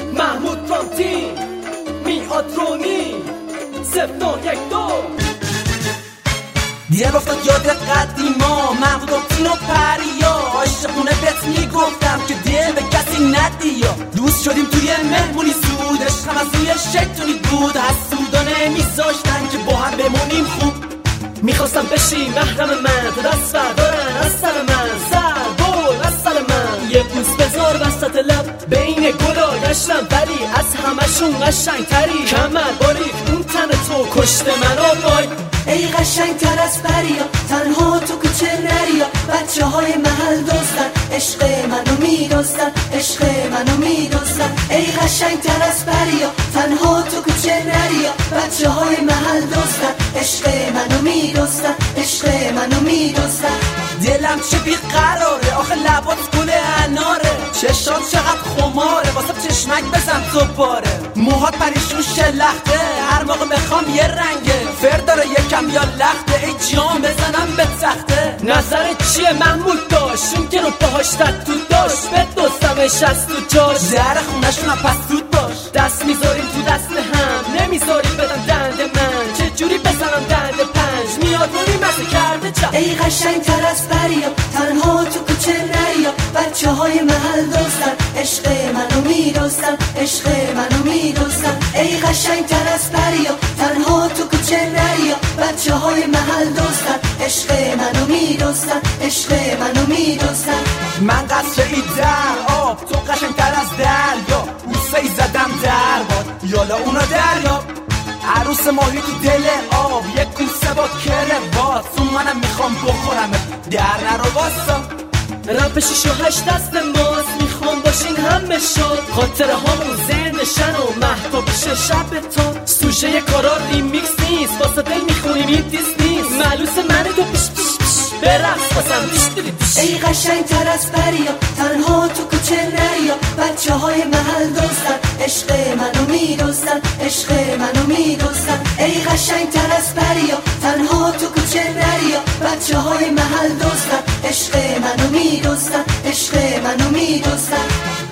محمود رامتین میاد رونی 0-1-2 دیگه افتاد یاد قدیما محمود رامتین و پریا عاشقونه بهت میگفتم که دل به کسی ندیا دوست شدیم توی مهمونی زود عشقم از روی شیطونی بود حسودا نمیذاشتن که با هم بمونیم خوب میخواستم بشی محرم من تو دست بردارن از سر من سر بول از سر من یه بوس بذار وسط لب بین گلا گشتم ولی از همشون قشنگ تری کمر باریک اون تن تو کشت منو وای ای قشنگ تر از پریا تنها تو کوچه نریا بچه های محل دزدن عشق منو میدزدن عشق منو میدزدن ای قشنگ تر از پریا تنها تو کوچه نریا بچه های محل دزدن عشق منو میدزدن عشق منو میدزدن دلم چه بیقراره آخه لبات گل اناره چشات چقدر خماره واسه چشمک بزن دوباره موهات پریشون شلخته هر موقع بخوام یه رنگه فر داره یکم یا لخته ای جام بزنم به تخته نظرت چیه محمود داشت اون که رو پاهاش تتو داشت به دوستمش از تو جاش در خونشون هم پس زود باش دست میذاریم تو دست هم نمیذاریم بدم دنده من چه جوری بزنم دنده پنج میاد رو مزه کرده چپ ای قشنگ تر از پریا تنها تو کوچه نریا بچه های محل دزدن عشق منو میدزدن عشق منو میدزدن ای قشنگ تر از پریا تنها تو کوچه نریا بچه های محل دزدن عشق منو میدزدن عشق منو میدزدن من قصر ای در آب تو قشنگ تر از دریا بوسه ای زدم در باد یالا اونا دریا عروس ماهی تو دل آب یک کوسه با کروات تو منم میخوام بخورم در نرو واسا رپ 6 و 8 دست ماست میخوام باشین همه شاد خاطره هامون زندشن و مهتاب بشه شب تا سوژه کارا ریمیکس نیست واسه دل میخونیم این دیس نیست معلوس منه تو پیش پیش پیش برقص واسم دیش دیش ای قشنگ تر از پریا تنها تو کوچه نریا بچه های محل دزدن عشق منو میدزدن عشق منو میدزدن ای قشنگ تر از پریا تنها تو کوچه نریا بچه های محل دزدن عشق منو میدزدن عشق منو میدزدن